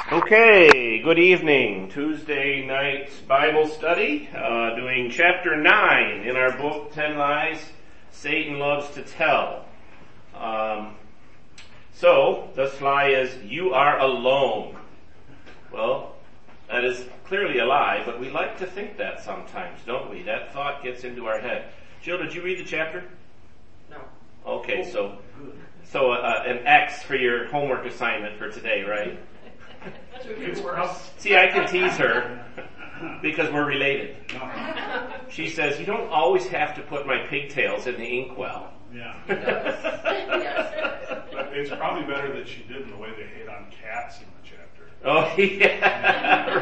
Okay, good evening. Tuesday night Bible study, doing chapter 9 in our book, 10 Lies Satan Loves to Tell. So, the lie is, you are alone. Well, that is clearly a lie, but we like to think that sometimes, don't we? That thought gets into our head. Jill, did you read the chapter? No. Okay, so an X for your homework assignment for today, right? See, I can tease her because we're related. She says, you don't always have to put my pigtails in the inkwell. Yeah. But it's probably better that she did in the way they hate on cats in the chapter. Oh, yeah,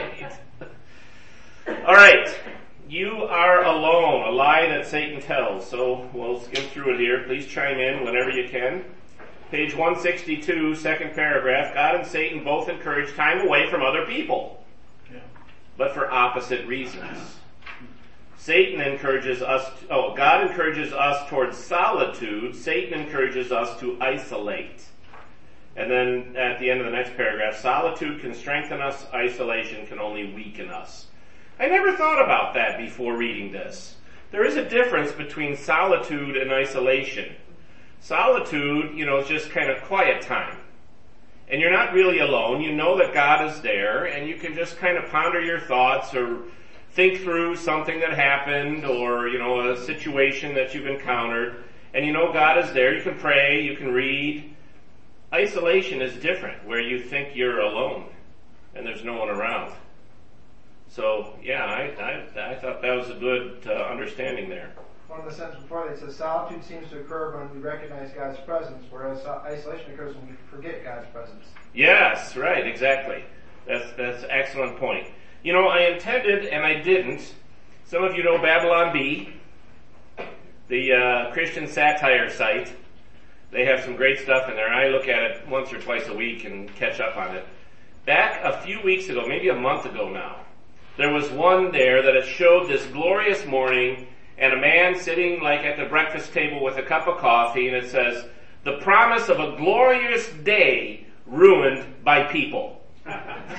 right. All right. You are alone, a lie that Satan tells. So we'll skim through it here. Please chime in whenever you can. Page 162, second paragraph. God and Satan both encourage time away from other people, but for opposite reasons. God encourages us towards solitude. Satan encourages us to isolate. And then at the end of the next paragraph, solitude can strengthen us, isolation can only weaken us. I never thought about that before reading this. There is a difference between solitude and isolation. Solitude, is just kind of quiet time. And you're not really alone. You know that God is there, and you can just kind of ponder your thoughts or think through something that happened or, a situation that you've encountered. And you know God is there. You can pray, you can read. Isolation is different, where you think you're alone and there's no one around. So, yeah, I thought that was a good understanding there. One of the sentences before that says, solitude seems to occur when we recognize God's presence, whereas isolation occurs when we forget God's presence. Yes, right, exactly. That's an excellent point. I intended, and I didn't. Some of you know Babylon Bee, the Christian satire site. They have some great stuff in there. I look at it once or twice a week and catch up on it. Back a few weeks ago, maybe a month ago now, there was one there that it showed this glorious morning and a man sitting like at the breakfast table with a cup of coffee, and it says, the promise of a glorious day ruined by people. And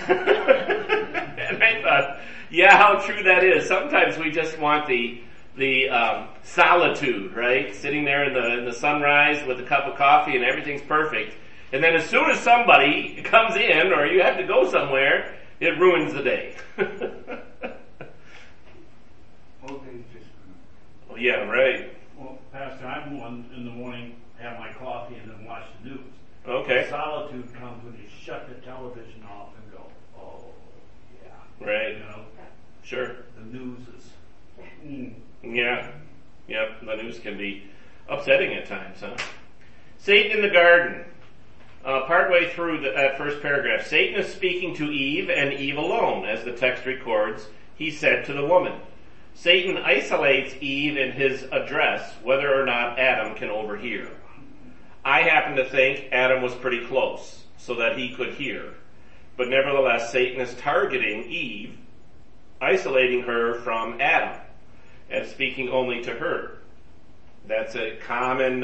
I thought, yeah, how true that is. Sometimes we just want the solitude, right? Sitting there in the sunrise with a cup of coffee and everything's perfect. And then as soon as somebody comes in or you have to go somewhere, it ruins the day. Oh, yeah, right. Well, Pastor, I'm one in the morning, have my coffee and then watch the news. Okay. The solitude comes when you shut the television off and go, oh, yeah. Right. Sure. The news is, Yeah. Yep, the news can be upsetting at times, huh? Satan in the garden. Partway through that first paragraph, Satan is speaking to Eve and Eve alone. As the text records, he said to the woman. Satan isolates Eve in his address, whether or not Adam can overhear. I happen to think Adam was pretty close, so that he could hear. But nevertheless, Satan is targeting Eve, isolating her from Adam, and speaking only to her. That's a common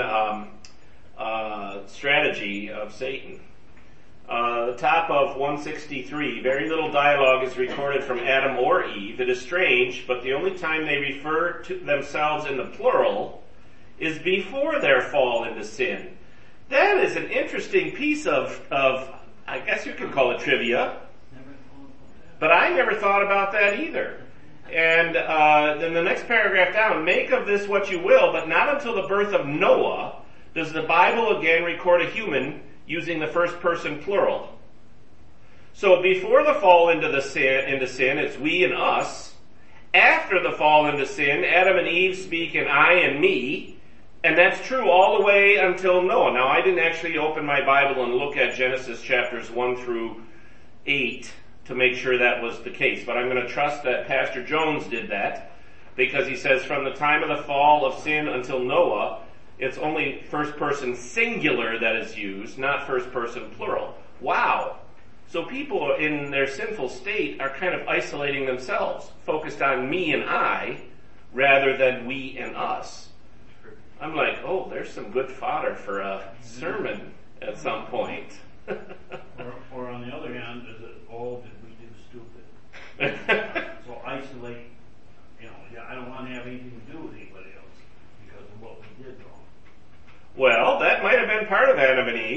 strategy of Satan. The top of 163, very little dialogue is recorded from Adam or Eve. It is strange, but the only time they refer to themselves in the plural is before their fall into sin. That is an interesting piece of I guess you could call it trivia. But I never thought about that either. And then the next paragraph down, make of this what you will, but not until the birth of Noah does the Bible again record a human using the first person plural. So before the fall into sin, it's we and us. After the fall into sin, Adam and Eve speak in I and me, and that's true all the way until Noah. Now, I didn't actually open my Bible and look at Genesis chapters 1 through 8 to make sure that was the case, but I'm going to trust that Pastor Jones did that, because he says from the time of the fall of sin until Noah, it's only first person singular that is used, not first person plural. Wow. So people in their sinful state are kind of isolating themselves, focused on me and I, rather than we and us. I'm like, oh, there's some good fodder for a sermon at some point. or on the other hand,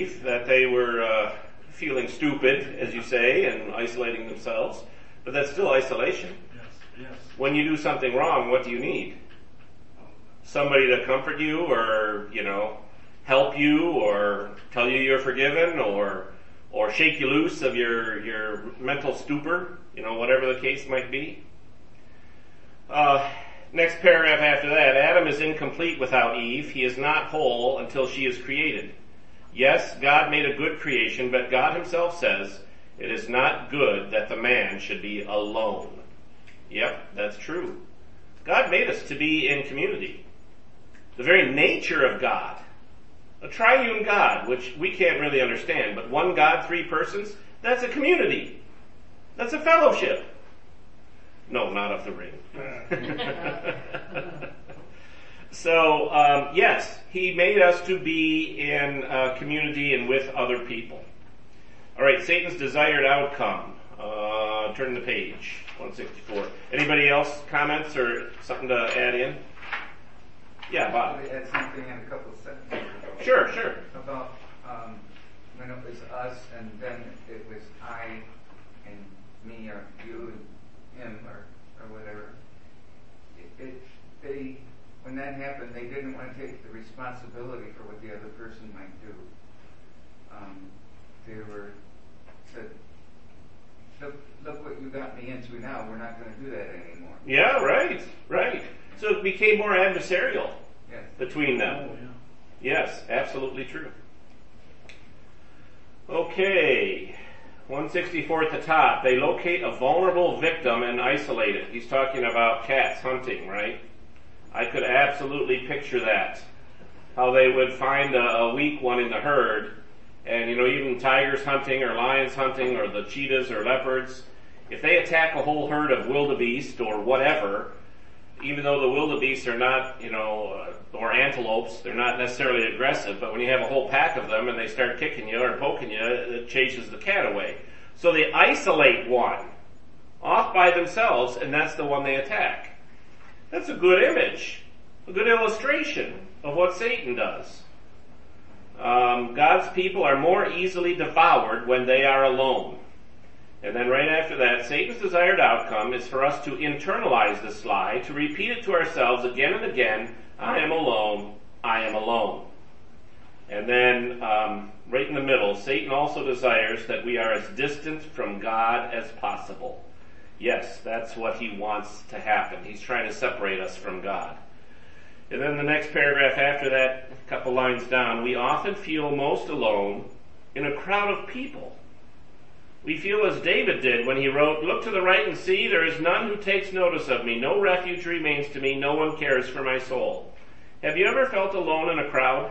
Eve that they were feeling stupid, as you say, and isolating themselves. But that's still isolation. Yes. When you do something wrong, what do you need? Somebody to comfort you, or, help you, or tell you you're forgiven, or shake you loose of your mental stupor, whatever the case might be. Next paragraph after that, Adam is incomplete without Eve. He is not whole until she is created. Yes, God made a good creation, but God himself says, it is not good that the man should be alone. Yep, that's true. God made us to be in community. The very nature of God, a triune God, which we can't really understand, but one God, three persons, that's a community. That's a fellowship. No, not of the ring. So, yes, he made us to be in community and with other people. All right, Satan's desired outcome. Turn the page, 164. Anybody else comments or something to add in? Yeah, Bob. I'll add something in a couple of sentences ago. Sure. About when it was us and then it was I and me or you and him or whatever. When that happened, they didn't want to take the responsibility for what the other person might do. They said, look what you got me into now. We're not going to do that anymore. Yeah, right. So it became more adversarial between them. Oh, yeah. Yes, absolutely true. Okay, 164 at the top. They locate a vulnerable victim and isolate it. He's talking about cats hunting, right? I could absolutely picture that. How they would find a weak one in the herd, and even tigers hunting or lions hunting or the cheetahs or leopards, if they attack a whole herd of wildebeest or whatever, even though the wildebeest are not, or antelopes, they're not necessarily aggressive, but when you have a whole pack of them and they start kicking you or poking you, it chases the cat away. So they isolate one off by themselves, and that's the one they attack. That's a good image, a good illustration of what Satan does. God's people are more easily devoured when they are alone. And then right after that, Satan's desired outcome is for us to internalize this lie, to repeat it to ourselves again and again, I am alone, I am alone. And then, right in the middle, Satan also desires that we are as distant from God as possible. Yes, that's what he wants to happen. He's trying to separate us from God. And then the next paragraph after that, a couple lines down, we often feel most alone in a crowd of people. We feel as David did when he wrote, look to the right and see, there is none who takes notice of me. No refuge remains to me. No one cares for my soul. Have you ever felt alone in a crowd?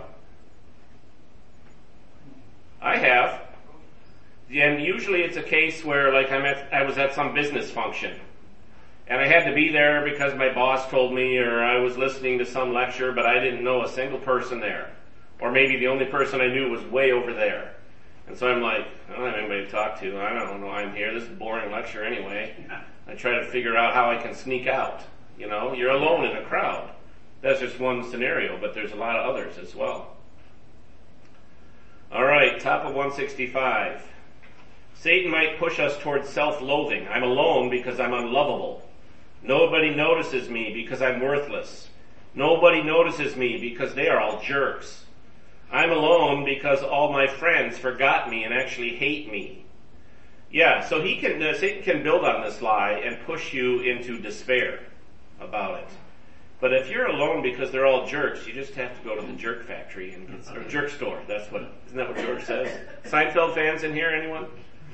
I have. And usually it's a case where I was at some business function. And I had to be there because my boss told me, or I was listening to some lecture, but I didn't know a single person there. Or maybe the only person I knew was way over there. And so I'm like, I don't have anybody to talk to. I don't know why I'm here. This is a boring lecture anyway. I try to figure out how I can sneak out. You're alone in a crowd. That's just one scenario, but there's a lot of others as well. All right, top of 165. Satan might push us towards self-loathing. I'm alone because I'm unlovable. Nobody notices me because I'm worthless. Nobody notices me because they are all jerks. I'm alone because all my friends forgot me and actually hate me. Yeah, so Satan can build on this lie and push you into despair about it. But if you're alone because they're all jerks, you just have to go to the jerk factory or jerk store. Isn't that what George says? Seinfeld fans in here, anyone?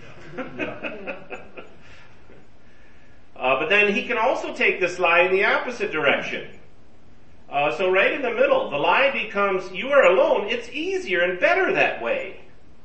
But then he can also take this lie in the opposite direction. So right in the middle, the lie becomes, you are alone, it's easier and better that way.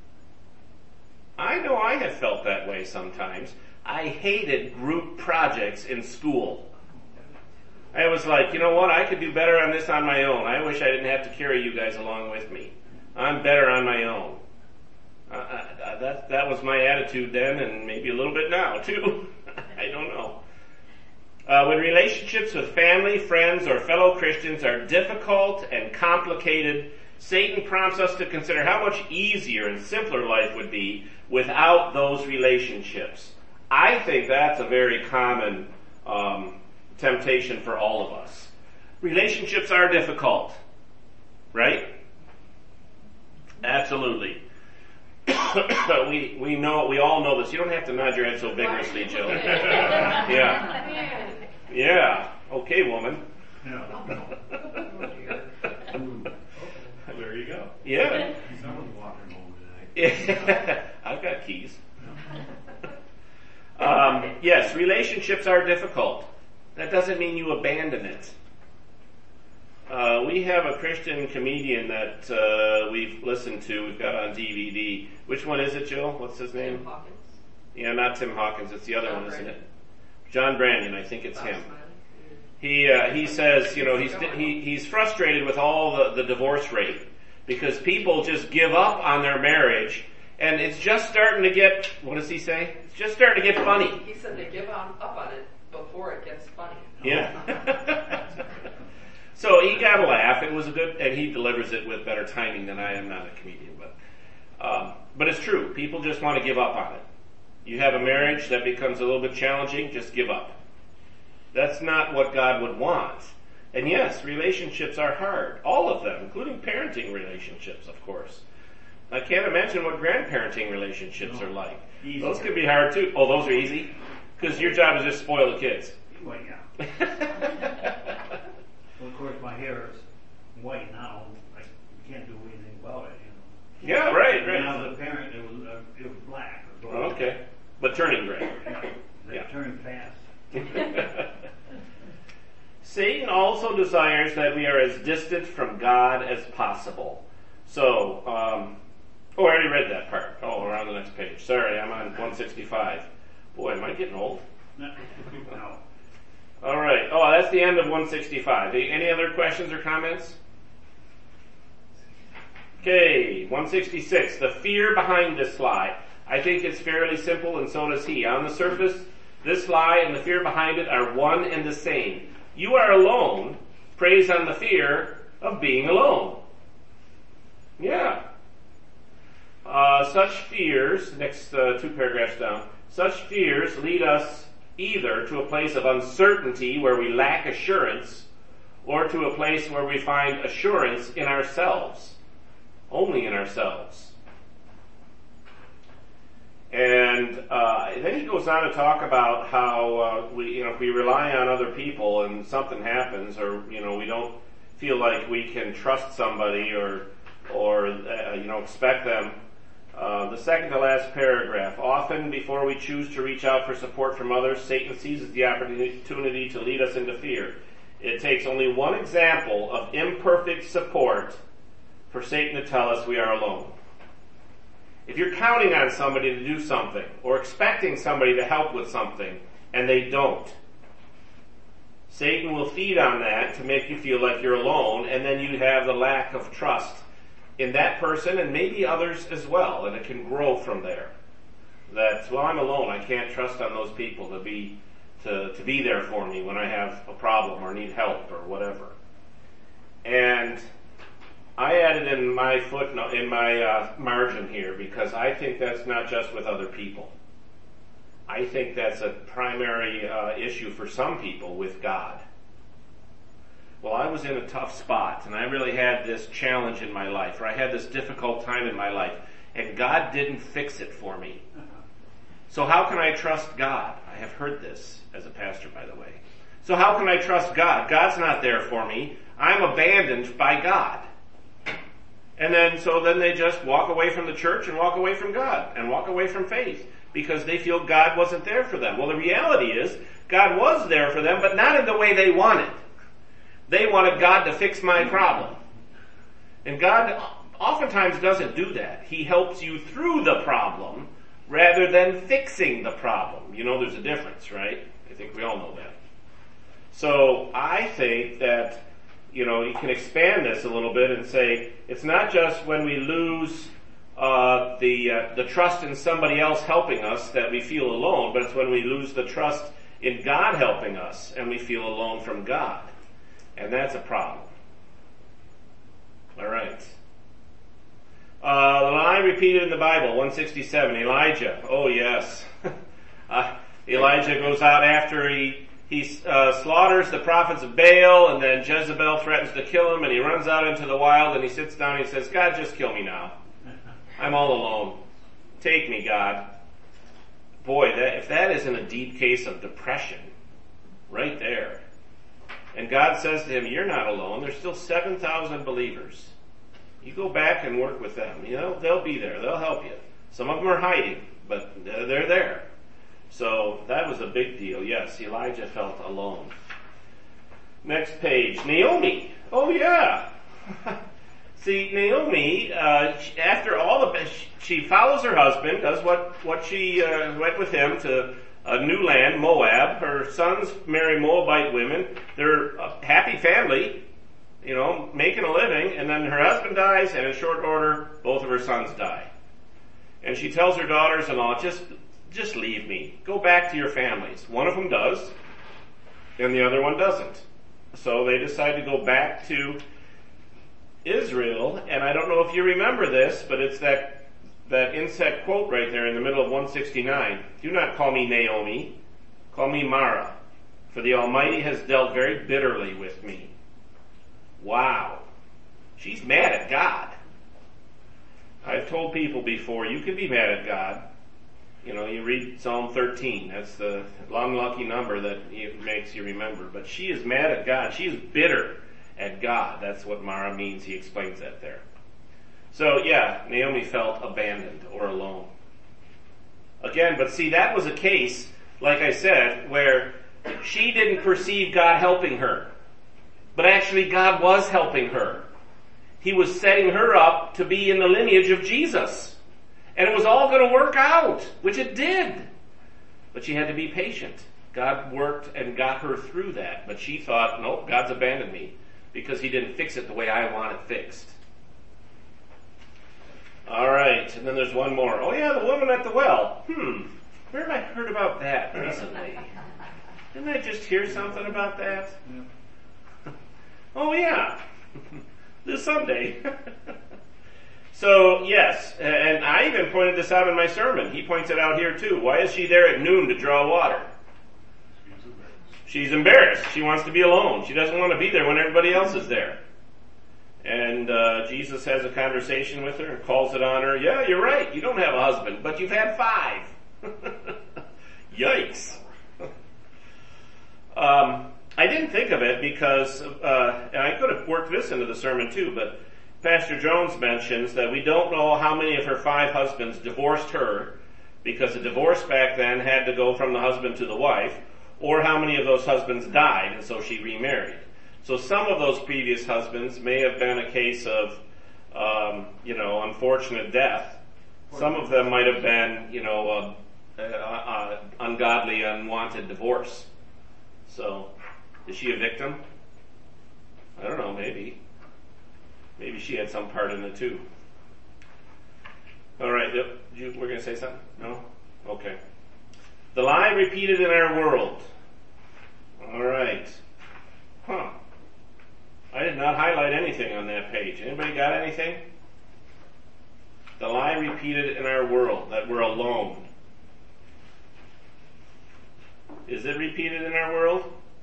I know I have felt that way sometimes. I hated group projects in school. I was like, you know what, I could do better on this on my own. I wish I didn't have to carry you guys along with me. I'm better on my own. That was my attitude then, and maybe a little bit now too. I don't know. When relationships with family, friends, or fellow Christians are difficult and complicated, Satan prompts us to consider how much easier and simpler life would be without those relationships. I think that's a very common temptation for all of us. Relationships are difficult, right? Absolutely. we all know this. You don't have to nod your head so vigorously, Jill. Yeah. Yeah. Okay, woman. No. There you go. Yeah. Someone's walking home tonight. I've got keys. Yes, relationships are difficult. That doesn't mean you abandon it. We have a Christian comedian that we've listened to. We've got on DVD. Which one is it, Jill? What's his name? Tim Hawkins. Yeah, not Tim Hawkins. It's the other John one, isn't Brandon. it? John Brandon. I think it's Bob him. Smiley. He says, he's frustrated with all the divorce rate because people just give up on their marriage, and it's just starting to get. What does he say? It's just starting to get funny. He said they give up on it before it gets funny. Yeah. So he got a laugh. It was a good, and he delivers it with better timing than I am. Not a comedian, but it's true. People just want to give up on it. You have a marriage that becomes a little bit challenging, just give up. That's not what God would want. And yes, relationships are hard. All of them, including parenting relationships, of course. I can't imagine what grandparenting relationships are like. Easy. Those could be hard too. Oh, those are easy? Because your job is just spoil the kids. Well, yeah. Well, of course, my hair is white now. I can't do anything about it, you know. Yeah, right. When I was a parent, it was black. Or gold. Okay. But turning gray. They Yeah. turn fast. Satan also desires that we are as distant from God as possible. So, I already read that part. Oh, we're on the next page. Sorry, I'm on 165. Boy, am I getting old? No. All right. Oh, that's the end of 165. Any other questions or comments? Okay, 166. The fear behind this lie. I think it's fairly simple, and so does he. On the surface, this lie and the fear behind it are one and the same. You are alone preys on the fear of being alone. Yeah. Such fears, next 2 paragraphs down, such fears lead us either to a place of uncertainty where we lack assurance, or to a place where we find assurance in ourselves, only in ourselves. And then he goes on to talk about how if we rely on other people and something happens, or we don't feel like we can trust somebody or expect them. The second to last paragraph. Often, before we choose to reach out for support from others, Satan seizes the opportunity to lead us into fear. It takes only one example of imperfect support for Satan to tell us we are alone. If you're counting on somebody to do something, or expecting somebody to help with something, and they don't, Satan will feed on that to make you feel like you're alone, and then you have the lack of trust in that person and maybe others as well, and it can grow from there. That, well, I'm alone, I can't trust on those people to be there for me when I have a problem or need help or whatever. And I added in my footnote, in my margin here, because I think that's not just with other people. I think that's a primary issue for some people with God. Well, I was in a tough spot, and I really had this challenge in my life, or I had this difficult time in my life, and God didn't fix it for me. So how can I trust God? I have heard this as a pastor, by the way. So how can I trust God? God's not there for me. I'm abandoned by God. And then they just walk away from the church and walk away from God and walk away from faith because they feel God wasn't there for them. Well, the reality is God was there for them, but not in the way they wanted. They wanted God to fix my problem. And God oftentimes doesn't do that. He helps you through the problem rather than fixing the problem. You know there's a difference, right? I think we all know that. So I think that you can expand this a little bit and say it's not just when we lose the trust in somebody else helping us that we feel alone, but it's when we lose the trust in God helping us and we feel alone from God. And that's a problem. All right. The line repeated in the Bible, 167, Elijah. Oh yes. Elijah goes out after he slaughters the prophets of Baal, and then Jezebel threatens to kill him, and he runs out into the wild, and he sits down and he says, God, just kill me now. I'm all alone. Take me, God. Boy, if that isn't a deep case of depression, right there. And God says to him, you're not alone. There's still 7,000 believers. You go back and work with them. You know, they'll be there. They'll help you. Some of them are hiding, but they're there. So that was a big deal. Yes, Elijah felt alone. Next page. Naomi. Oh yeah. See, Naomi, after all she follows her husband, does what she went with him to a new land, Moab. Her sons marry Moabite women. They're a happy family, you know, making a living, and then her husband dies, and in short order, both of her sons die. And she tells her daughters-in-law, just leave me. Go back to your families. One of them does, and the other one doesn't. So they decide to go back to Israel, and I don't know if you remember this, but it's that inset quote right there in the middle of 169. Do not call me Naomi, call me Mara, for the Almighty has dealt very bitterly with me. Wow. She's mad at God. I've told people before, you can be mad at God. You know, you read Psalm 13, that's the unlucky number that makes you remember. But she is mad at God. She is bitter at God. That's what Mara means. He explains that there. So yeah, Naomi felt abandoned or alone. Again, but see, that was a case, like I said, where she didn't perceive God helping her. But actually God was helping her. He was setting her up to be in the lineage of Jesus. And it was all going to work out, which it did. But she had to be patient. God worked and got her through that. But she thought, nope, God's abandoned me because he didn't fix it the way I want it fixed. All right, and then there's one more. Oh yeah, the woman at the well. Where have I heard about that recently? Didn't I just hear something about that? Oh yeah, this Sunday. So yes, and I even pointed this out in my sermon. He points it out here too. Why is she there at noon to draw water? She's embarrassed. She wants to be alone. She doesn't want to be there when everybody else is there. And Jesus has a conversation with her and calls it on her. Yeah, you're right. You don't have a husband, but you've had 5. Yikes. I didn't think of it because, and I could have worked this into the sermon too, but Pastor Jones mentions that we don't know how many of her 5 husbands divorced her because a divorce back then had to go from the husband to the wife, or how many of those husbands died and so she remarried. So some of those previous husbands may have been a case of, unfortunate death. Some of them might have been, ungodly, unwanted divorce. So, is she a victim? I don't know, maybe. Maybe she had some part in it too. All right, we're going to say something? No? Okay. The lie repeated in our world. All right. Huh. I did not highlight anything on that page. Anybody got anything? The lie repeated in our world, that we're alone. Is it repeated in our world?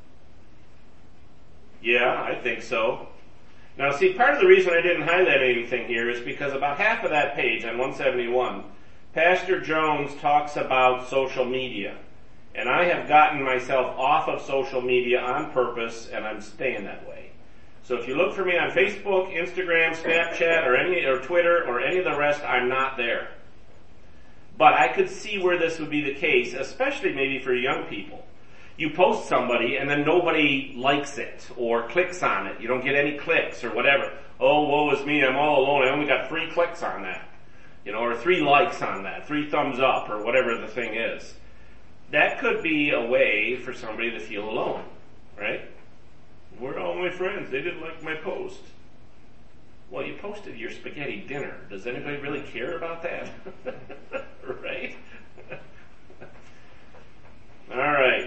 Yeah, I think so. Now see, part of the reason I didn't highlight anything here is because about half of that page on 171, Pastor Jones talks about social media. And I have gotten myself off of social media on purpose, and I'm staying that way. So if you look for me on Facebook, Instagram, Snapchat, or Twitter, or any of the rest, I'm not there. But I could see where this would be the case, especially maybe for young people. You post somebody and then nobody likes it or clicks on it. You don't get any clicks or whatever. Oh, woe is me, I'm all alone. I only got 3 clicks on that. Or 3 likes on that, 3 thumbs up or whatever the thing is. That could be a way for somebody to feel alone, right? Where are all my friends? They didn't like my post. Well, you posted your spaghetti dinner. Does anybody really care about that? Right? All right.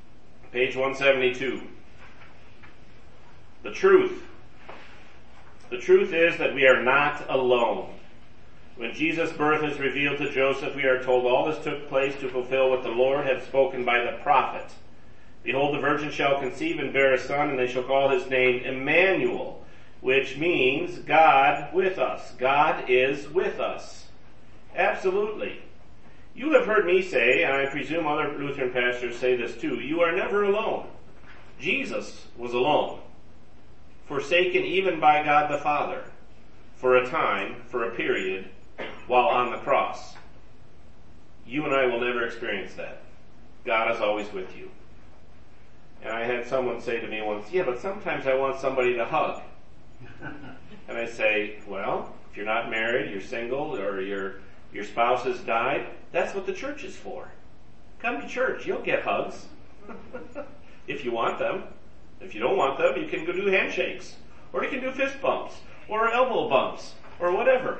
Page 172. The truth The truth is that we are not alone. When Jesus' birth is revealed to Joseph, we are told all this took place to fulfill what the Lord had spoken by the prophet. Behold, the virgin shall conceive and bear a son, and they shall call his name Emmanuel, which means God with us. God is with us. Absolutely. You have heard me say, and I presume other Lutheran pastors say this too, you are never alone. Jesus was alone, forsaken even by God the Father, for a time, for a period, while on the cross. You and I will never experience that. God is always with you. And I had someone say to me once, yeah, but sometimes I want somebody to hug. And I say, well, if you're not married, you're single, or your spouse has died, that's what the church is for. Come to church, you'll get hugs. If you want them. If you don't want them, you can go do handshakes. Or you can do fist bumps. Or elbow bumps. Or whatever.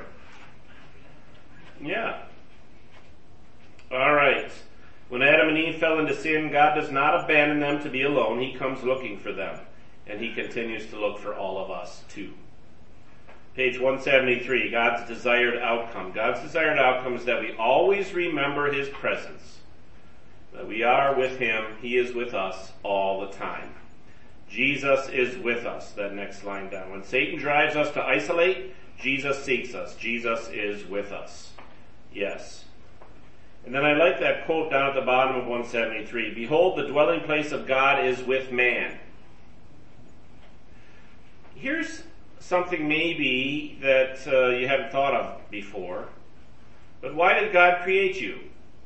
Yeah. Alright. When Adam and Eve fell into sin, God does not abandon them to be alone. He comes looking for them. And He continues to look for all of us too. Page 173, God's desired outcome. God's desired outcome is that we always remember His presence. That we are with Him. He is with us all the time. Jesus is with us. That next line down. When Satan drives us to isolate, Jesus seeks us. Jesus is with us. Yes. And then I like that quote down at the bottom of 173. Behold, the dwelling place of God is with man. Here's something maybe that you haven't thought of before. But why did God create you?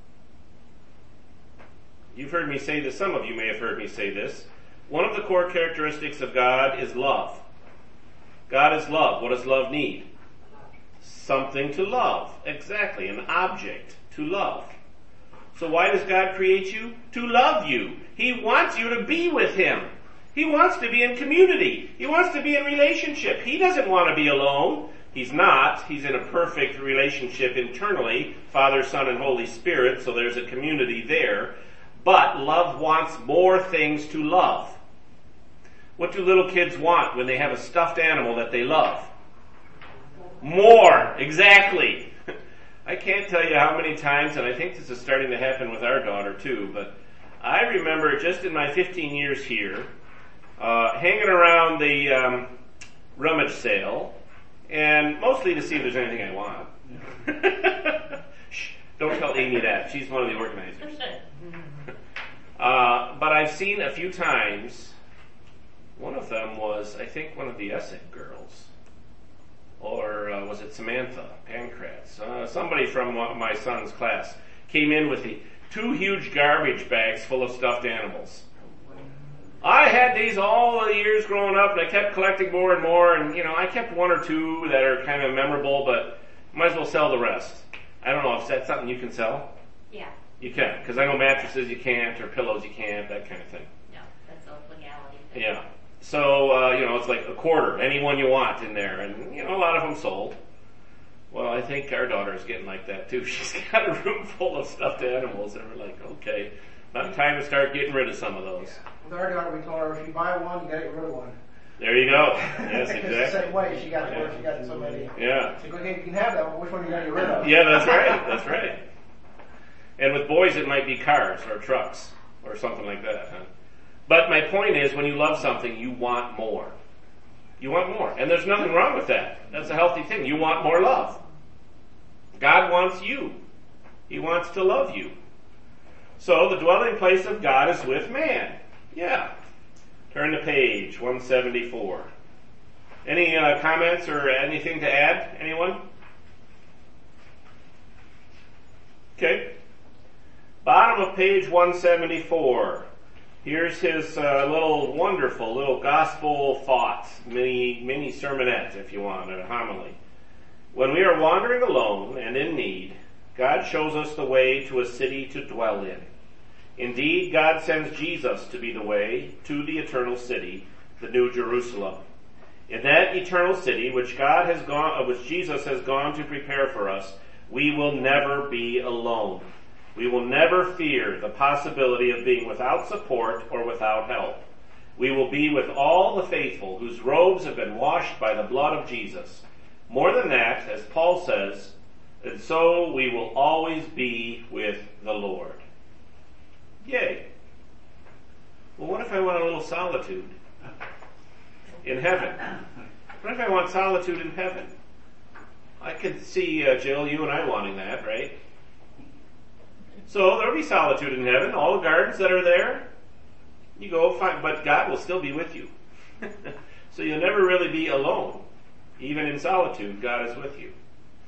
You've heard me say this. Some of you may have heard me say this. One of the core characteristics of God is love. God is love. What does love need? Something to love. Exactly. An object to love. So why does God create you? To love you. He wants you to be with Him. He wants to be in community. He wants to be in relationship. He doesn't want to be alone. He's not. He's in a perfect relationship internally. Father, Son, and Holy Spirit. So there's a community there. But love wants more things to love. What do little kids want when they have a stuffed animal that they love? More. Exactly. I can't tell you how many times, and I think this is starting to happen with our daughter too, but I remember just in my 15 years here, hanging around the rummage sale, and mostly to see if there's anything I want. Shh, don't tell Amy that. She's one of the organizers. But I've seen a few times, one of them was, I think, one of the Essig girls. Or was it Samantha Pancratz? Somebody from my son's class came in with the 2 huge garbage bags full of stuffed animals. I had these all the years growing up, and I kept collecting more and more, and I kept 1 or 2 that are kind of memorable, but might as well sell the rest. I don't know if that's something you can sell. Yeah. You can, because I know mattresses you can't, or pillows you can't, that kind of thing. No, that's a legality thing. Yeah. So, it's like a quarter, any one you want in there, and, a lot of them sold. Well, I think our daughter is getting like that too. She's got a room full of stuffed animals, and we're like, okay, about time to start getting rid of some of those. With our daughter, we told her if you buy one, you gotta get rid of one. There you go. Yes, It's the exactly. same way. She got so many. Yeah. It's like, okay, you can have that one. Which one are you gonna get rid of? Yeah, that's right. That's right. And with boys, it might be cars or trucks or something like that. Huh? But my point is, when you love something, you want more. You want more. And there's nothing wrong with that. That's a healthy thing. You want more love. God wants you. He wants to love you. So the dwelling place of God is with man. Yeah. Turn to page 174. Any comments or anything to add? Anyone? Okay. Bottom of page 174. Here's his wonderful little gospel thought, mini sermonette, if you want, a homily. When we are wandering alone and in need, God shows us the way to a city to dwell in. Indeed, God sends Jesus to be the way to the eternal city, the New Jerusalem. In that eternal city, which Jesus has gone to prepare for us, we will never be alone. We will never fear the possibility of being without support or without help. We will be with all the faithful whose robes have been washed by the blood of Jesus. More than that, as Paul says, and so we will always be with the Lord. Yay. Well, what if I want a little solitude in heaven? What if I want solitude in heaven? I could see, Jill, you and I wanting that, right? So there'll be solitude in heaven. All the gardens that are there, you go find, but God will still be with you. So you'll never really be alone. Even in solitude, God is with you.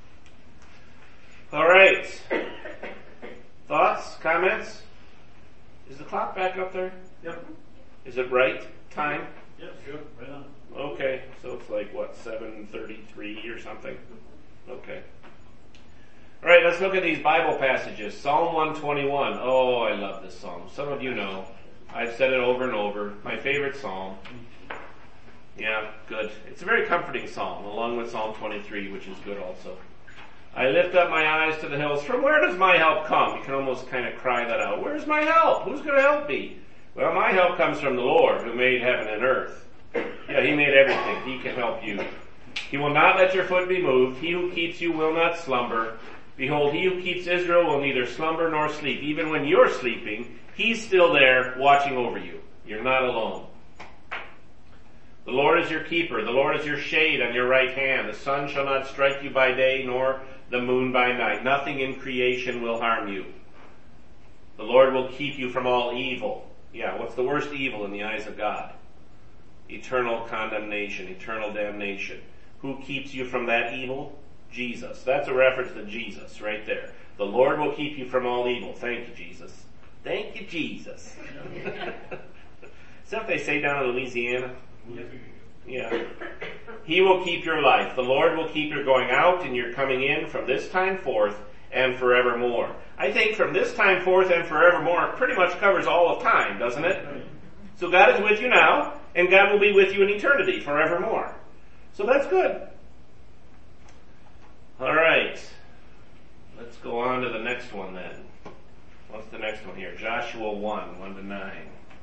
All right. Thoughts? Comments? Is the clock back up there? Yep. Is it right time? Yep, sure. Right on. Okay, so it's like, 7:33 or something? Okay. All right, let's look at these Bible passages. Psalm 121. Oh, I love this psalm. Some of you know. I've said it over and over. My favorite psalm. Yeah, good. It's a very comforting psalm, along with Psalm 23, which is good also. I lift up my eyes to the hills. From where does my help come? You can almost kind of cry that out. Where's my help? Who's going to help me? Well, my help comes from the Lord, who made heaven and earth. Yeah, He made everything. He can help you. He will not let your foot be moved. He who keeps you will not slumber. Behold, He who keeps Israel will neither slumber nor sleep. Even when you're sleeping, He's still there watching over you. You're not alone. The Lord is your keeper. The Lord is your shade on your right hand. The sun shall not strike you by day, nor the moon by night. Nothing in creation will harm you. The Lord will keep you from all evil. Yeah, what's the worst evil in the eyes of God? Eternal condemnation, eternal damnation. Who keeps you from that evil? Jesus. That's a reference to Jesus right there. The Lord will keep you from all evil. Thank you, Jesus. Thank you, Jesus. Is that what they say down in Louisiana? Yeah. He will keep your life. The Lord will keep your going out and your coming in from this time forth and forevermore. I think from this time forth and forevermore pretty much covers all of time, doesn't it? So God is with you now, and God will be with you in eternity, forevermore. So that's good. All right. Let's go on to the next one then. What's the next one here? Joshua 1, 1-9.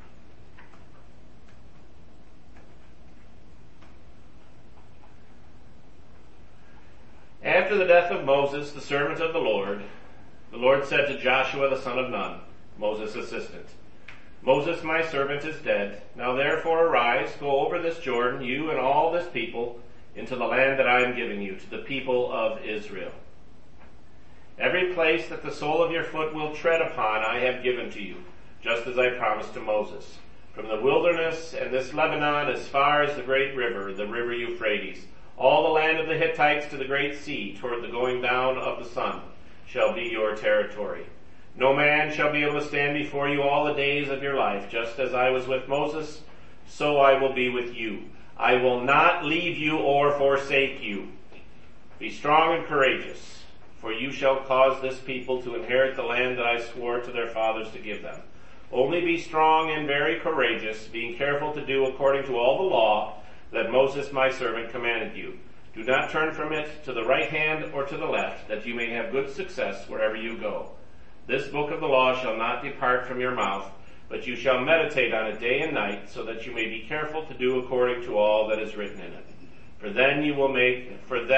After the death of Moses, the servant of the Lord said to Joshua the son of Nun, Moses' assistant, Moses, my servant, is dead. Now therefore arise, go over this Jordan, you and all this people, into the land that I am giving you, to the people of Israel. Every place that the sole of your foot will tread upon I have given to you, just as I promised to Moses. From the wilderness and this Lebanon as far as the great river, the river Euphrates, all the land of the Hittites to the great sea, toward the going down of the sun, shall be your territory. No man shall be able to stand before you all the days of your life. Just as I was with Moses, so I will be with you. I will not leave you or forsake you. Be strong and courageous, for you shall cause this people to inherit the land that I swore to their fathers to give them. Only be strong and very courageous, being careful to do according to all the law that Moses my servant commanded you. Do not turn from it to the right hand or to the left, that you may have good success wherever you go. This book of the law shall not depart from your mouth, but you shall meditate on it day and night, so that you may be careful to do according to all that is written in it. For then you will make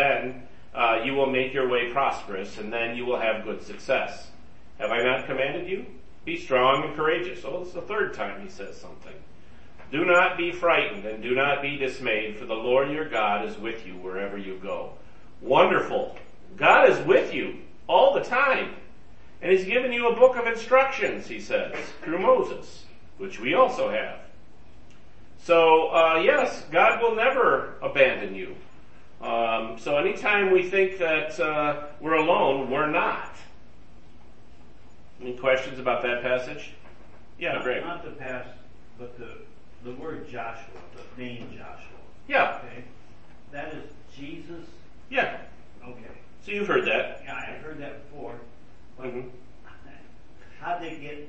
your way prosperous, and then you will have good success. Have I not commanded you? Be strong and courageous. Oh, it's the third time he says something. Do not be frightened and do not be dismayed, for the Lord your God is with you wherever you go. Wonderful. God is with you all the time. And He's given you a book of instructions, he says, through Moses, which we also have. So, yes, God will never abandon you. So anytime we think that we're alone, we're not. Any questions about that passage? Yeah, great. Not the past, but the word Joshua, the name Joshua. Yeah. Okay. That is Jesus. Yeah. Okay. So you've heard that. Yeah, I've heard that before. But Mm-hmm. how'd they get?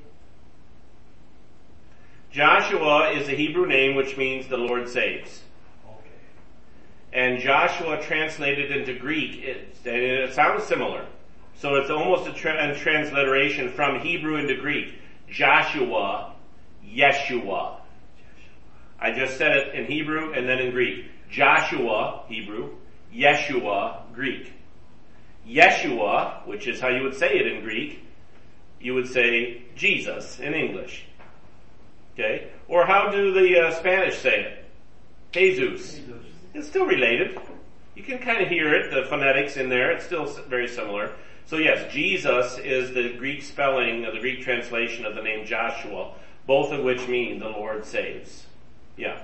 Joshua is a Hebrew name which means the Lord saves. Okay. And Joshua translated into Greek, it sounds similar. So it's almost a transliteration from Hebrew into Greek. Joshua, Yeshua. I just said it in Hebrew and then in Greek. Joshua, Hebrew. Yeshua, Greek. Yeshua, which is how you would say it in Greek, you would say Jesus in English. Okay? Or how do the Spanish say it? Jesus. It's still related. You can kind of hear it, the phonetics in there. It's still very similar. So yes, Jesus is the Greek spelling, the Greek translation of the name Joshua, both of which mean the Lord saves. Yeah.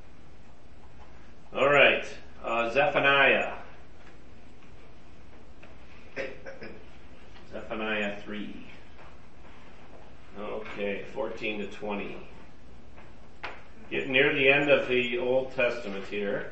All right. Zephaniah. Zephaniah 3. Okay, 14 to 20. Getting near the end of the Old Testament here.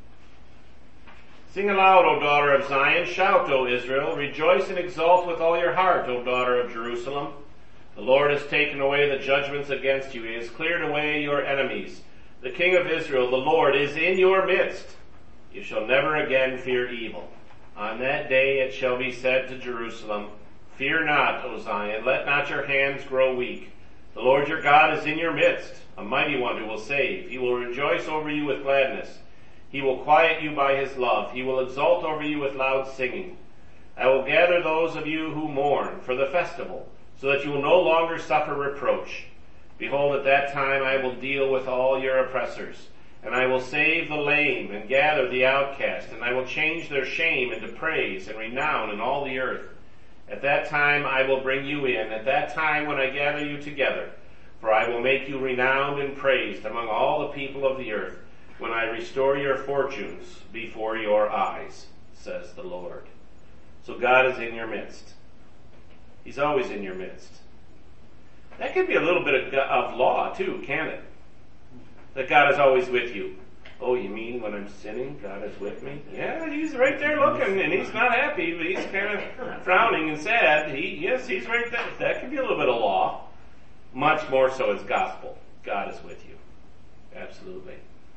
Sing aloud, O daughter of Zion. Shout, O Israel. Rejoice and exult with all your heart, O daughter of Jerusalem. The Lord has taken away the judgments against you. He has cleared away your enemies. The King of Israel, the Lord, is in your midst. You shall never again fear evil. On that day it shall be said to Jerusalem, Fear not, O Zion. Let not your hands grow weak. The Lord your God is in your midst, a mighty one who will save. He will rejoice over you with gladness. He will quiet you by his love. He will exult over you with loud singing. I will gather those of you who mourn for the festival, so that you will no longer suffer reproach. Behold, at that time I will deal with all your oppressors, and I will save the lame and gather the outcast, and I will change their shame into praise and renown in all the earth. At that time I will bring you in, at that time when I gather you together, for I will make you renowned and praised among all the people of the earth, when I restore your fortunes before your eyes, says the Lord. So God is in your midst. He's always in your midst. That could be a little bit of law too, can it? That God is always with you. Oh, you mean when I'm sinning, God is with me? Yeah, he's right there looking, and he's not happy, but he's kind of frowning and sad. Yes, he's right there. That could be a little bit of law. Much more so it's gospel. God is with you. Absolutely.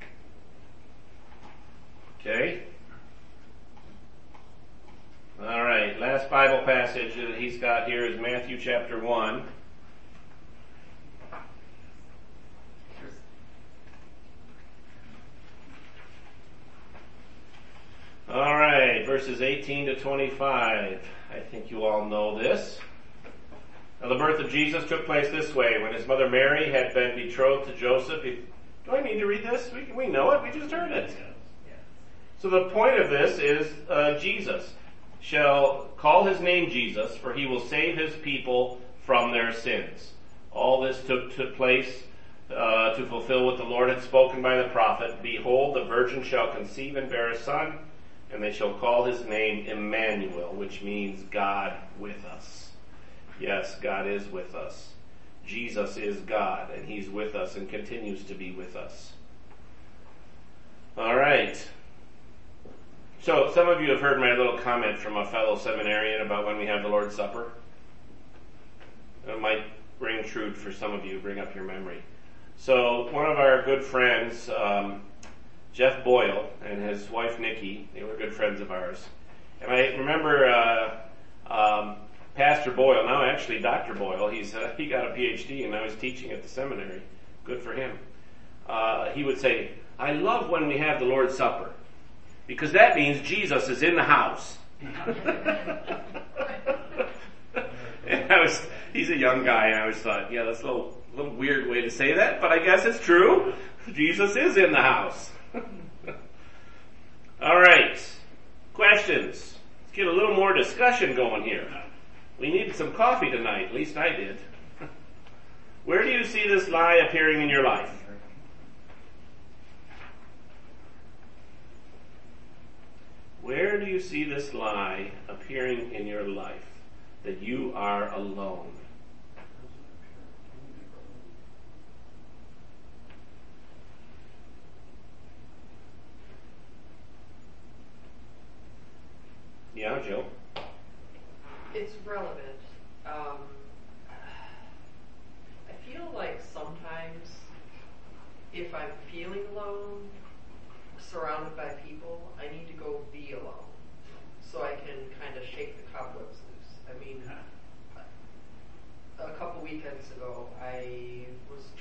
Okay? All right, last Bible passage that he's got here is Matthew chapter 1. All right, verses 18 to 25. I think you all know this. Now the birth of Jesus took place this way. When his mother Mary had been betrothed to Joseph. Do I need to read this? We know it. We just heard it. So the point of this is Jesus shall call his name Jesus, for he will save his people from their sins. All this took place to fulfill what the Lord had spoken by the prophet. Behold, the virgin shall conceive and bear a son, and they shall call his name Emmanuel, which means God with us. Yes, God is with us. Jesus is God, and he's with us and continues to be with us. All right. So, some of you have heard my little comment from a fellow seminarian about when we have the Lord's Supper. It might ring true for some of you, bring up your memory. So, one of our good friends, Jeff Boyle, and his wife Nikki, they were good friends of ours. And I remember Pastor Boyle, now actually Dr. Boyle, he got a PhD and now he's teaching at the seminary. Good for him. He would say, I love when we have the Lord's Supper, because that means Jesus is in the house. And he's a young guy, and I always thought, yeah, that's a little weird way to say that, but I guess it's true. Jesus is in the house. All right. Questions? Let's get a little more discussion going here. We needed some coffee tonight, at least I did. Where do you see this lie appearing in your life? Where do you see this lie appearing in your life? That you are alone. Yeah, Jill? It's relevant. I feel like sometimes if I'm feeling alone, surrounded by people, I need to go be alone so I can kind of shake the cobwebs loose. I mean, a couple weekends ago, I was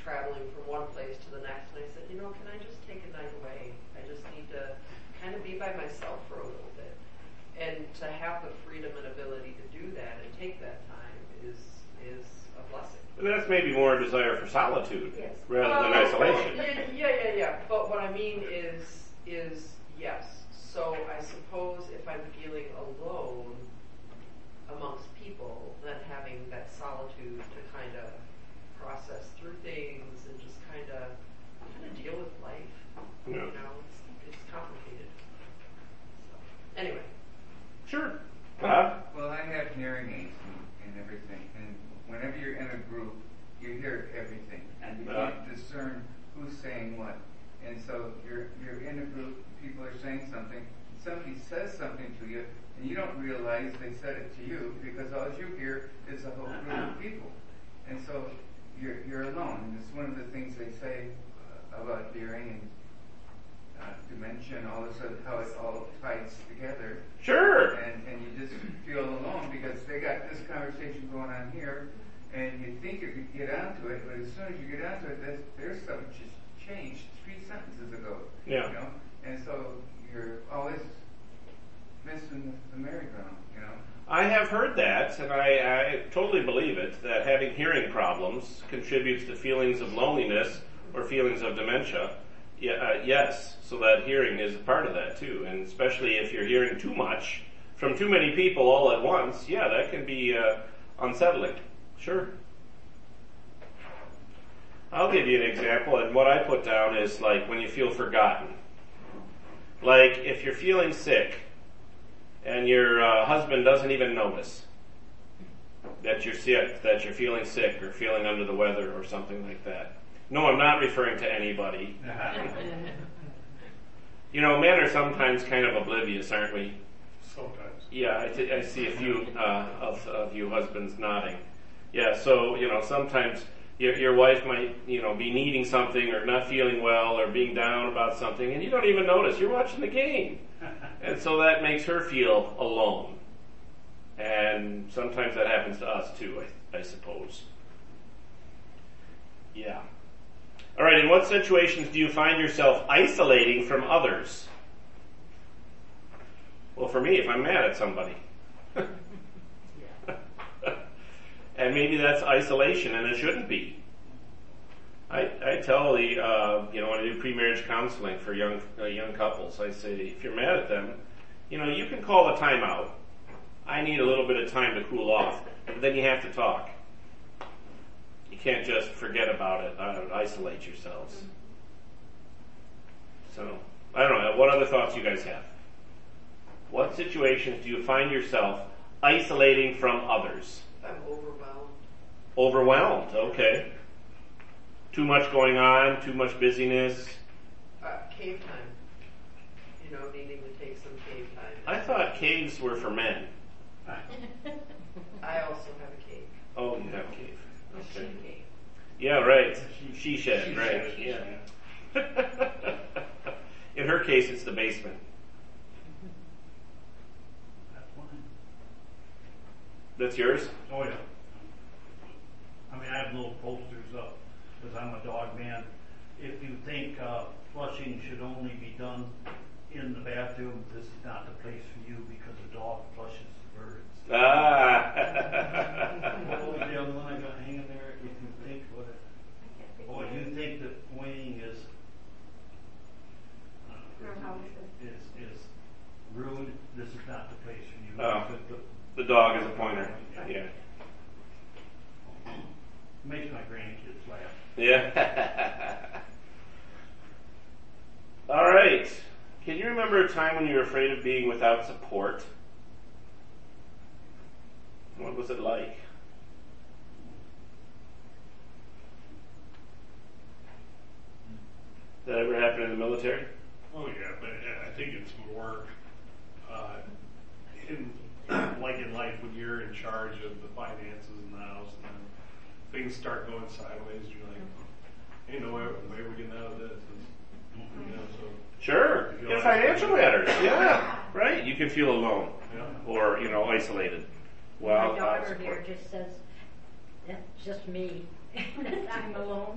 traveling from one place to the next, and I said, can I just take a night away? I just need to kind of be by myself for a little bit. And to have the freedom and ability to do that and take that time is a blessing. But that's maybe more a desire for solitude Yes. rather than isolation. Yeah. But what I mean is yes. So I suppose if I'm feeling alone amongst people, then having that solitude to kind of process through things and just kind of deal with life. Yeah. It's complicated. So, anyway. Sure. Bob? Well, I have hearing aids and everything, and whenever you're in a group, you hear everything, and you can't discern who's saying what. And so you're in a group, people are saying something, and somebody says something to you, and you don't realize they said it to you because all you hear is a whole group of people. And so you're alone. And it's one of the things they say about hearing and dementia and all this, how it all ties together. Sure. And you just feel alone because they got this conversation going on here, and you think you could get onto it, but as soon as you get onto it, there's something just changed 3 sentences ago. Yeah. And so you're always missing the merry-go-round, I have heard that, and I totally believe it, that having hearing problems contributes to feelings of loneliness or feelings of dementia. Yes, so that hearing is a part of that too, and especially if you're hearing too much from too many people all at once, that can be unsettling. Sure. I'll give you an example, and what I put down is like when you feel forgotten. Like if you're feeling sick, and your husband doesn't even notice that you're sick, that you're feeling sick or feeling under the weather or something like that. No, I'm not referring to anybody. Men are sometimes kind of oblivious, aren't we? Sometimes. Yeah, I see a few of you husbands nodding. Yeah, so, sometimes your wife might, be needing something or not feeling well or being down about something, and you don't even notice. You're watching the game. And so that makes her feel alone. And sometimes that happens to us too, I suppose. Yeah. All right, in what situations do you find yourself isolating from others? Well, for me, if I'm mad at somebody. And maybe that's isolation, and it shouldn't be. I tell the, when I do pre-marriage counseling for young couples, I say, if you're mad at them, you can call a timeout. I need a little bit of time to cool off, but then you have to talk. You can't just forget about it, isolate yourselves. So, I don't know, what other thoughts you guys have? What situations do you find yourself isolating from others? I'm overwhelmed. Overwhelmed, okay. Too much going on, too much busyness. Cave time. Needing to take some cave time. I thought caves were for men. I also have a cave. Oh, you have a cave. Okay. She cave. Yeah, right. She shed, right. Yeah. In her case, it's the basement. That's fine. That's yours? Oh yeah. I have little posters up because I'm a dog man. If you think flushing should only be done in the bathroom, this is not the place for you because the dog flushes the birds. Ah. What was the other one I got hanging there? If you think you think that pointing is rude, this is not the place for you. Oh, the dog is a pointer. Yeah. Makes my grandkids laugh. Yeah. All right. Can you remember a time when you were afraid of being without support? What was it like? Did that ever happen in the military? Oh yeah, but I think it's more in life when you're in charge of the finances in the house, and then things start going sideways. You're like, hey, no way we're getting out of this. So Sure. In financial matters, yeah. Right. You can feel alone or isolated. My daughter here just says, that's just me. I'm alone.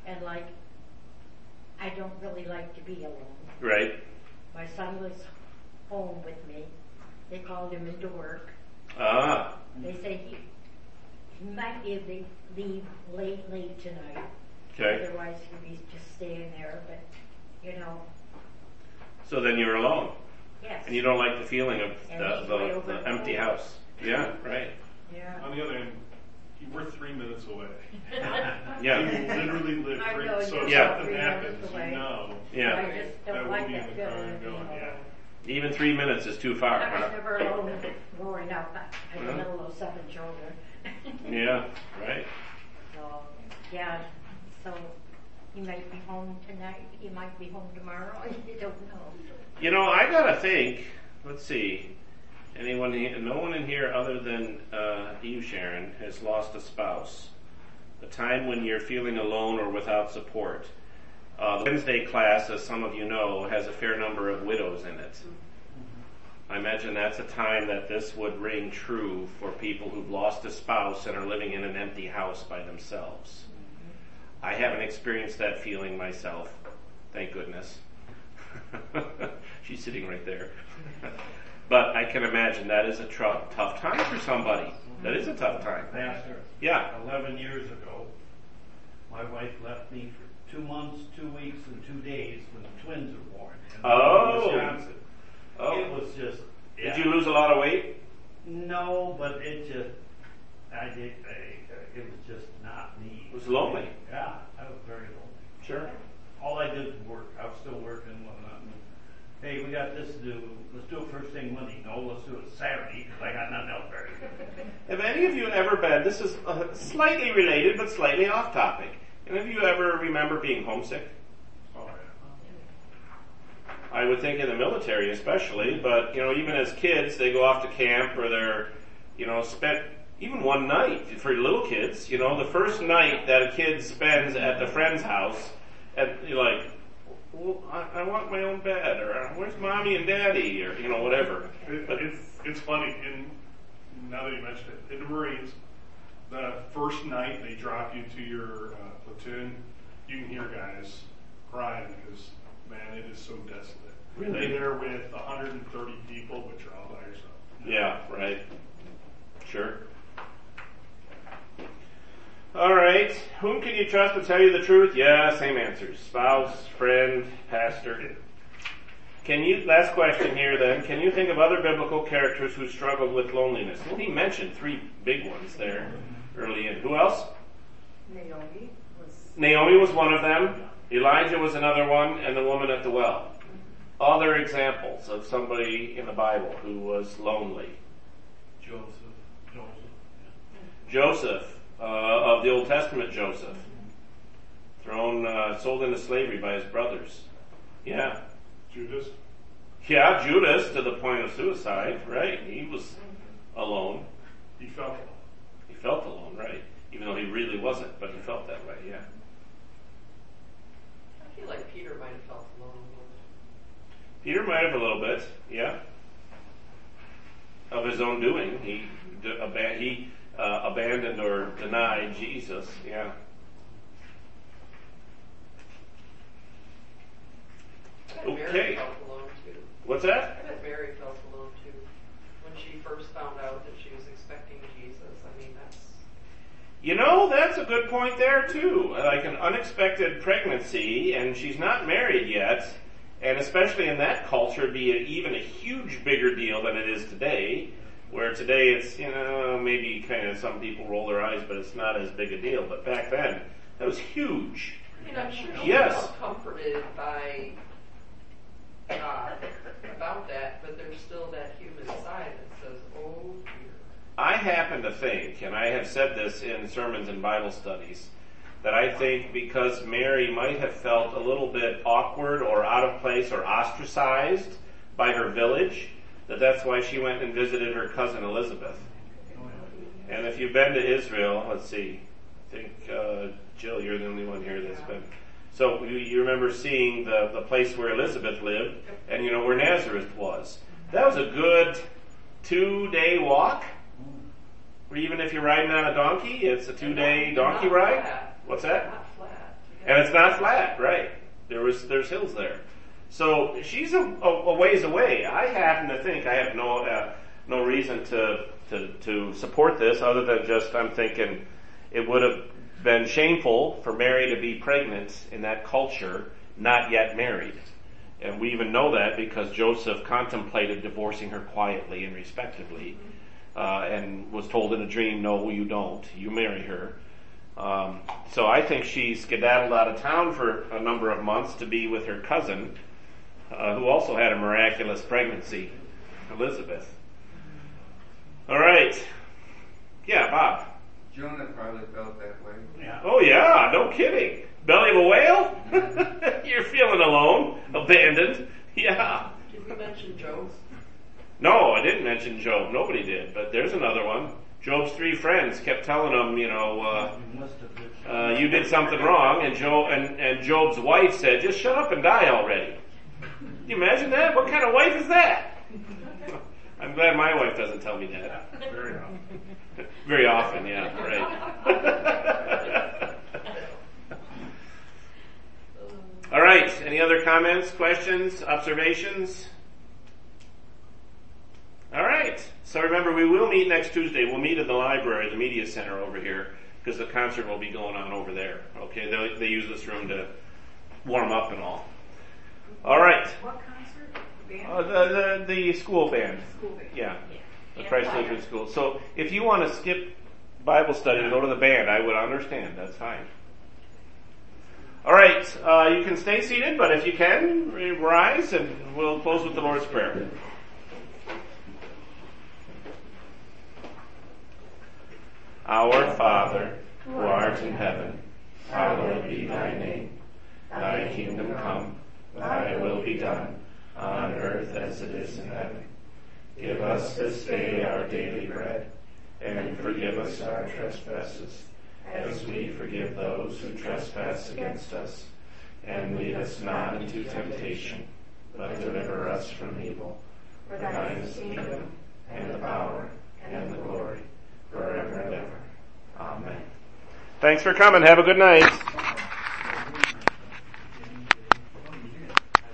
And like, I don't really like to be alone. Right. My son was home with me. They called him into work. Ah. They say he might be able to leave late tonight. Okay. Otherwise he'd be just staying there, but you know. So then you're alone. Yes. And you don't like the feeling of And he's way over the the empty wall. house. Yeah, right. Yeah. On the other hand, we're 3 minutes away. Yeah. You literally live I 3 know, so you're if Yeah. something 3 happens, minutes you away. know. Yeah. I just That don't would like be in that the car feeling and of being going, alone. yeah. Even 3 minutes is too far. I was Huh? never alone growing up. I was Yeah. the middle of 7 children. Yeah, right. So, yeah, so he might be home tonight, he might be home tomorrow, you don't know. You know, I gotta think. Let's see. Anyone? No one in here other than you, Sharon, has lost a spouse. The time when you're feeling alone or without support. The Wednesday class, as some of you know, has a fair number of widows in it. I imagine that's a time that this would ring true for people who've lost a spouse and are living in an empty house by themselves. I haven't experienced that feeling myself, thank goodness. She's sitting right there. But I can imagine that is a tough time for somebody. That is a tough time. Pastor, Yeah. 11 years ago, my wife left me for 2 months, 2 weeks, and 2 days when the twins were born in Wisconsin. Oh. It was just. Yeah. Did you lose a lot of weight? No, but it just. It was just not me. It was lonely. Yeah, I was very lonely. Sure. All I did was work. I was still working and whatnot. And, hey, we got this to do. Let's do it first thing Monday. No, let's do it Saturday because I got nothing else better to do. Have any of you ever been, this is slightly related but slightly off topic, any of you ever remember being homesick? Oh, yeah. I would think in the military especially, but even as kids they go off to camp or they're spent even one night for little kids, the first night that a kid spends at the friend's house, and you're like, well, I want my own bed, or where's mommy and daddy, or whatever. But It's funny, now that you mentioned it, in the Marines, the first night they drop you to your platoon, you can hear guys crying because, man, it is so desolate. Really? You're there with 130 people, but you're all by yourself. yeah, right. Sure. All right. Whom can you trust to tell you the truth? Yeah, same answers. Spouse, friend, pastor. Last question here then, can you think of other biblical characters who struggled with loneliness? Well, he mentioned 3 big ones there early in. Who else? Naomi was one of them. Elijah was another one, and the woman at the well. Other examples of somebody in the Bible who was lonely. Joseph, of the Old Testament Joseph, sold into slavery by his brothers. Yeah. Judas? Yeah, Judas to the point of suicide, right? He was alone. He felt alone. He felt alone, right? Even though he really wasn't, but he felt that way, yeah. I feel like Peter might have felt alone a little bit. Peter might have a little bit, yeah. Of his own doing. He abandoned or denied Jesus, yeah. I bet Mary felt alone too. What's that? I bet Mary felt alone too. When she first found out that she was expecting Jesus. I mean, That's a good point there too. Like an unexpected pregnancy, and she's not married yet, and especially in that culture, it'd be even a huge bigger deal than it is today, where today it's, maybe kind of some people roll their eyes, but it's not as big a deal. But back then, that was huge. I mean, I'm sure she Yes. felt comforted by God about that, but there's still that human side that says, oh dear. I happen to think, and I have said this in sermons and Bible studies, that I think because Mary might have felt a little bit awkward or out of place or ostracized by her village, that's why she went and visited her cousin Elizabeth. And if you've been to Israel, let's see, I think, Jill, you're the only one here that's been. So you remember seeing the place where Elizabeth lived, and where Nazareth was. That was a good 2-day walk. Or even if you're riding on a donkey, it's a 2-day donkey Not ride. flat. What's that? Not flat. You And it's not flat, right? There's hills there. So she's a ways away. I happen to think I have no reason to support this other than just I'm thinking it would have been shameful for Mary to be pregnant in that culture, not yet married. And we even know that because Joseph contemplated divorcing her quietly and respectably, and was told in a dream, no, you don't. You marry her. So I think she skedaddled out of town for a number of months to be with her cousin, who also had a miraculous pregnancy, Elizabeth. All right. Yeah, Bob. Jonah probably felt that way. Yeah. Oh yeah, no kidding. Belly of a whale? You're feeling alone, abandoned. Yeah. Did we mention Job? No, I didn't mention Job. Nobody did, but there's another one. Job's 3 friends kept telling him, you did something wrong, and Job's wife said, just shut up and die already. Can you imagine that? What kind of wife is that? I'm glad my wife doesn't tell me that. Very often. Very often, yeah, right. All right, any other comments, questions, observations? All right, so remember we will meet next Tuesday. We'll meet in the library, the media center over here, because the concert will be going on over there. Okay, they use this room to warm up and all. All right. What concert? Band? The school band. School band. Yeah. The Christ Lutheran School. So if you want to skip Bible study and go to the band, I would understand. That's fine. All right. You can stay seated, but if you can, rise, and we'll close with the Lord's Prayer. Our Father, who art in heaven, hallowed be thy name. Thy kingdom come, thy will be done, on earth as it is in heaven. Give us this day our daily bread, and forgive us our trespasses, as we forgive those who trespass against us. And lead us not into temptation, but deliver us from evil. For thine is the kingdom, and the power, and the glory, forever and ever. Amen. Thanks for coming. Have a good night.